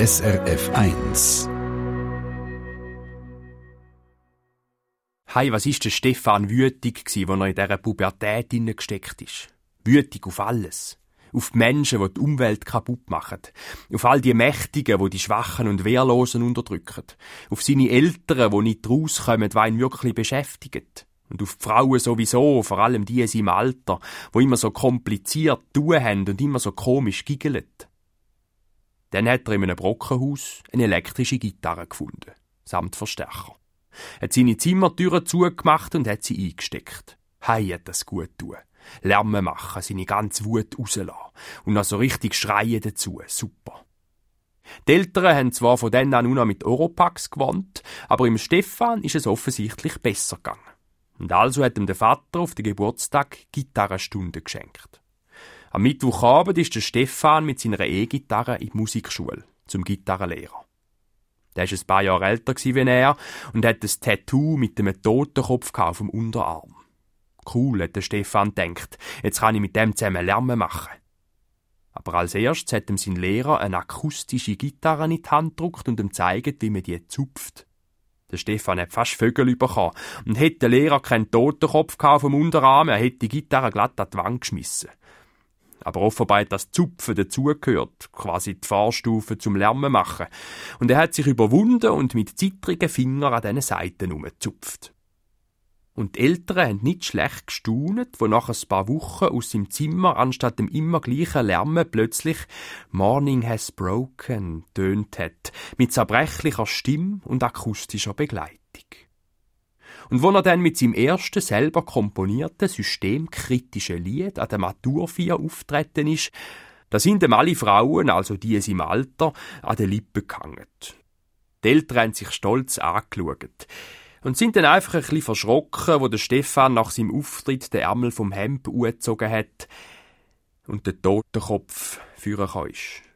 SRF 1. Hey, was ist der Stefan wütig gsi, wo er in dieser Pubertät hineingesteckt ist? Wütig auf alles. Auf die Menschen, die die Umwelt kaputt machen. Auf all die Mächtigen, die die Schwachen und Wehrlosen unterdrücken. Auf seine Eltern, die nicht rauskommen, was ihn wirklich beschäftigen. Und auf die Frauen sowieso, vor allem die in seinem Alter, die immer so kompliziert tun haben und immer so komisch giggeln. Dann hat er in einem Brockenhaus eine elektrische Gitarre gefunden, samt Verstärker. Hat seine Zimmertüren zugemacht und hat sie eingesteckt. Hei, hat das gut tun. Lärm machen, seine ganze Wut rauslassen. Und noch so richtig schreien dazu. Super. Die Eltern haben zwar von dann an nur noch mit Oropax gewohnt, aber im Stefan ist es offensichtlich besser gegangen. Und also hat ihm der Vater auf den Geburtstag Gitarrenstunde geschenkt. Am Mittwochabend ist der Stefan mit seiner E-Gitarre in die Musikschule, zum Gitarrenlehrer. Der war ein paar Jahre älter wie er und hat ein Tattoo mit einem Totenkopf auf dem Unterarm. Cool, hat der Stefan gedacht, jetzt kann ich mit dem zusammen Lärm machen. Aber als erstes hat ihm sein Lehrer eine akustische Gitarre in die Hand gedrückt und ihm gezeigt, wie man die zupft. Der Stefan hat fast Vögel bekommen und hätte der Lehrer keinen Totenkopf auf dem Unterarm, er hätte die Gitarre glatt an die Wand geschmissen. Aber offenbar hat das Zupfen dazugehört, quasi die Vorstufe zum Lärm machen. Und er hat sich überwunden und mit zittrigen Fingern an diesen Seiten herumgezupft. Und die Eltern haben nicht schlecht gestaunet, wo nach ein paar Wochen aus seinem Zimmer anstatt dem immer gleichen Lärmen plötzlich «Morning has broken» tönt hat, mit zerbrechlicher Stimme und akustischer Begleitung. Und wo er dann mit seinem ersten selber komponierten, systemkritischen Lied an der Maturfeier auftreten ist, da sind ihm alle Frauen, also die in seinem Alter, an den Lippen gehangen. Die Eltern haben sich stolz angeschaut und sind dann einfach ein bisschen verschrocken, wo der Stefan nach seinem Auftritt den Ärmel vom Hemd angezogen hat und der Totenkopf führen ist.